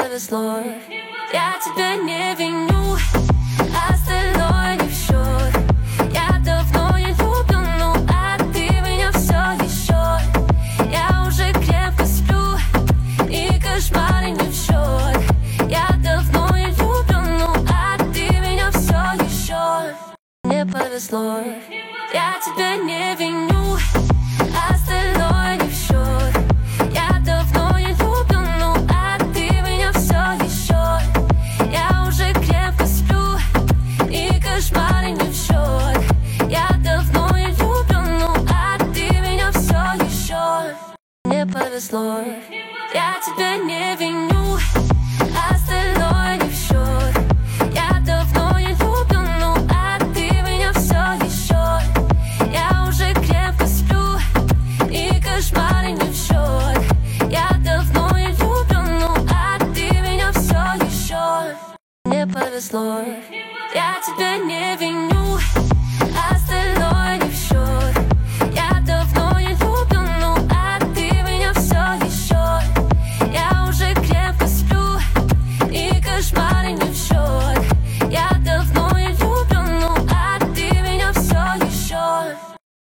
повезло. Я тебя не виню, остальное не в счет. Я давно не люблю, ну а ты меня все еще. Я уже крепко сплю, и кошмары не в счет. Я давно не люблю, ну а ты меня все еще. Не повезло, я тебя не виню, остальное не в счет. Я давно не люблю, ну а ты меня все еще. Я уже крепко сплю, и кошмары не в счет. Я давно не люблю, ну а ты меня все еще. Не повезло, я тебя не виню, остальное не в счет. Я давно не люблю, ну а ты меня все еще. Я уже крепко сплю, и кошмары не в счет. Я давно не люблю, ну а ты меня все еще. Не повезло, я тебя не